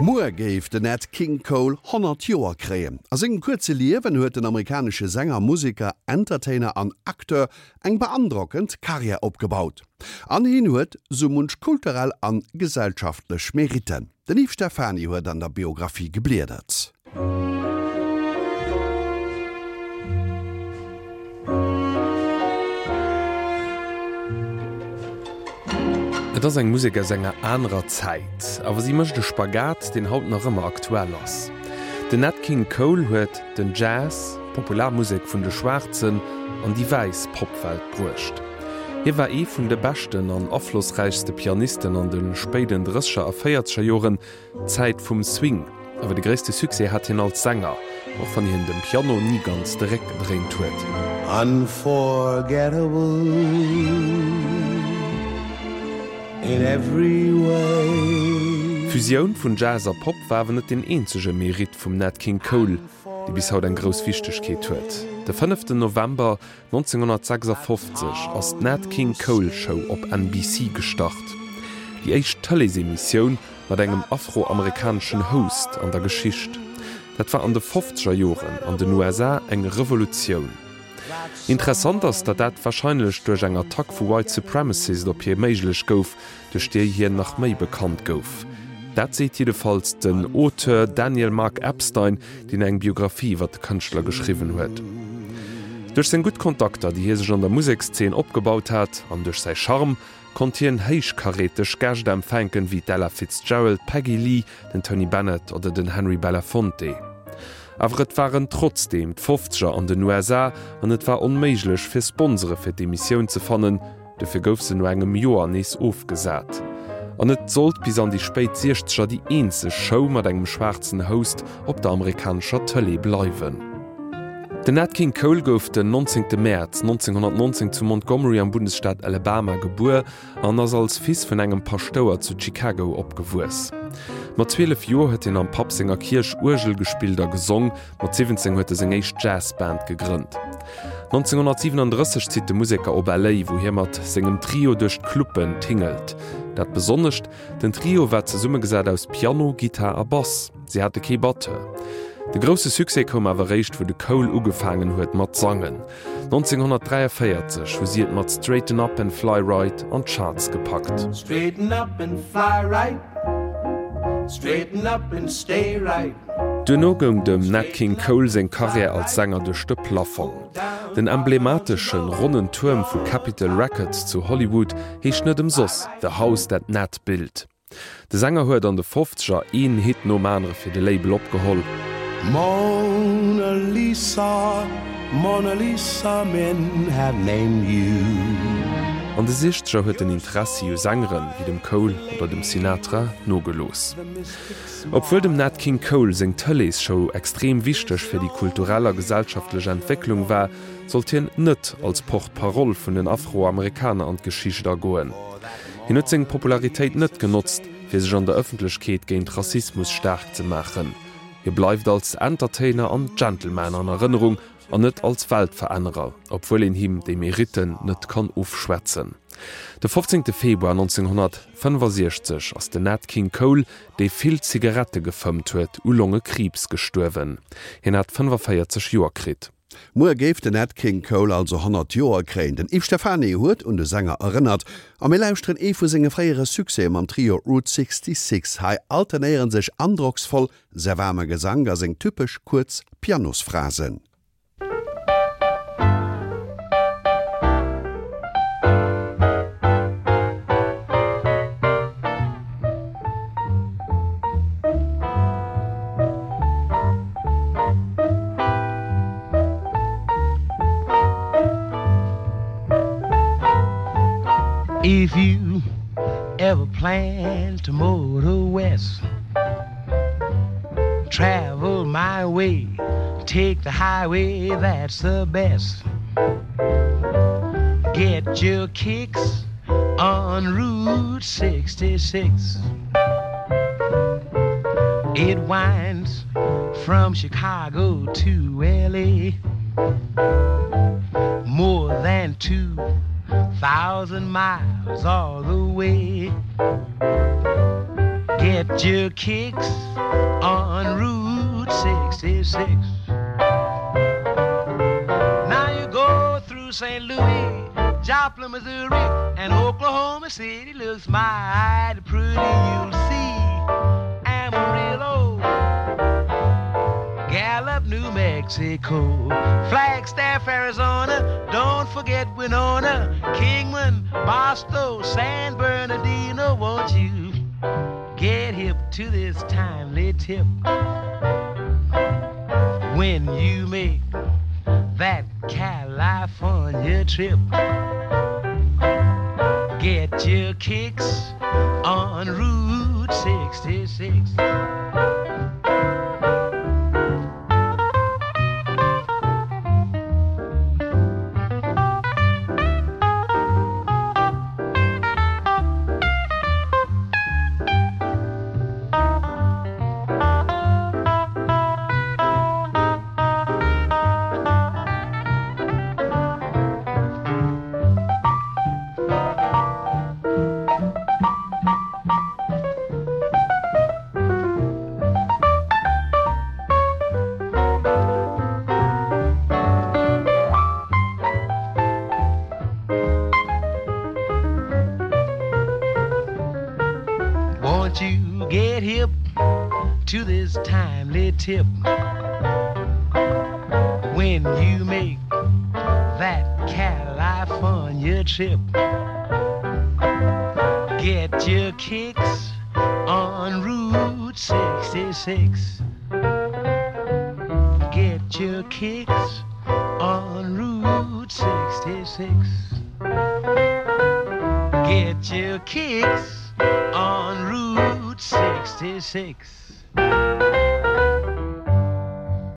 Moore géif den Nat King Cole 100 Joer kreien. Ass eng kurze Liewen huet den amerikanische Sänger, Musiker, Entertainer an Akteur eng beandrockend Karriere opgebaut. An hin huet so munsch kulturell an gesellschaftlech Meriten. Den Yves Stefani huet an der Biografie gebliedert. Et ass eng Musikersänger anrer Zäit, awer si mëcht de Spagat den haut noch ëmmer aktuell ass. Den Nat King Cole huet den Jazz, Popularmusik vun de Schwarzen an die Weis Popwelt bruecht. Hier war vun de besten an afflussreichste Pianisten an den spéiden Drëscher a 40er Joren Zäit vum Swing, awer de gréste Suse hat hin als Sänger, och van hin dem Piano nie ganz direkt gedrängt huet. Unforgettable in every way. Fusioun vun Jazz a Pop warwen net den eenzege Merit vum Nat King Cole, die bis haut en gros Wichtegkeet huet. De 5. November 1956 ass d' Nat King Cole Show op NBC gestart. Die éicht Televisionsemissioun mat engem afroamerikanschen Host an der Geschicht. Dat war an de 50er Joren an den USA eng Revolutionioun. Interessant ass, dat dat warscheinlech duerch eng Attack vu White Supremacies op hir méiglech gouf, duch dee hir nach méi bekannt gouf. Dat seet jedefalls den Auteur Daniel Mark Epstein, den eng Biografie wat de Kënchtler geschriwen huet. Duch sen gut Kontakter, die hier sech an der Musikszen opgebaut hat, an duch sei Charme, kont hien héichkaretech Gercht empfänken wie Della Fitzgerald, Peggy Lee, den Tony Bennett oder den Henry Belafonte. Awer et waren trotzdem d'50er an den USA an et war onméiglech fir Sponsere fir d'Emissioun ze fannen, de fir gouf se no engem Joer nees ofgesat. An et sollt bis an die spéit 60er die eenze Show mat engem schwarzen Host op der amerikanischer Tele bleiwen. Den Nat King Cole gouf den 19. März 1919 zu Montgomery am Bundesstaat Alabama geboren an ass als Fis vun engem Pasteur zu Chicago opgewues. Mat 12 Joer huet am Papsinger Kirch Urgel gespielter gesong, mat 17 huet seg éich Jazzband gegrünnnt. 1937 zieht de Musiker op LA, wo hi mat segem Trio duch d'Kluppen tingelt. Dat besonnecht, den Trio war ze Summe gesat aus Piano, Gitar a Bass. Sie hatte kei Batte. De grosse Suse kom awerréicht, wo de Cole ugefangen huet mat sangen. 1943 fusiert mat Straighten Up and Fly Right an Charts gepackt. Straighten up and fly right. Straighten up and stay right. Dunno gong dem Nat King Cole seg Karriere als Sänger duch de Plafond. Den emblematischen runden Turm vu Capitol Records zu Hollywood heech net dem Sos, The House That Nat Built. De Sänger huet an de 50er een Hit no manere fir de Label opgeholl. Mona Lisa, men have named you. An de Sichtger huet den Interesse Sängeren wie dem Cole oder dem Sinatra no gelos. Obwohl dem Nat King Cole seg Tellys-Show extrem wichtech fir die kultureller gesellschaftliche Entwicklung war, sollt hien net als Portparole vun den Afroamerikaner an d'Geschichter goen. Hi huet seg Popularitéit net genutzt, fir sech an der Öffentlichkeit géint Rassismus stark ze machen. Hier bleibt als Entertainer an Gentleman an Erinnerung an net als Weltveränderer, obwohl in him de Meriten net kann aufschwätzen. Der 15. Februar 1965 ass den Nat King Cole, déi vill Zigarette gefëmmt huet, ulonge Krebs gestorwen. Hin hat 45 Joer krit. Moore géif den Nat King Cole also 100 Joer kréint. Den Yves Stefani huet und de Sänger erinnert, am lausren vu senge fréiere Suse am Trio Route 66 hai alternéieren sech androcksvoll sehr warme Gesang as seg typisch kurz Pianosphrasen. If you ever plan to motor west, travel my way, take the highway, that's the best. Get your kicks on Route 66. It winds from Chicago to LA. More than 2,000 miles all the way. Get Get your kicks on Route 66. Now you go through St. Louis, Joplin, Missouri, and Oklahoma City looks mighty pretty. You'll see Amarillo, Gallup, New Mexico, Flagstaff, Arizona, don't forget Winona, Kingman, Barstow, San Bernardino. Won't you get hip to this timely tip when you make that California trip? Get your kicks on Route 66. Won't you get hip to this timely tip when you make that California trip? Get your kicks on Route 66. Get your kicks on Route 66. Get your kicks on Route 66.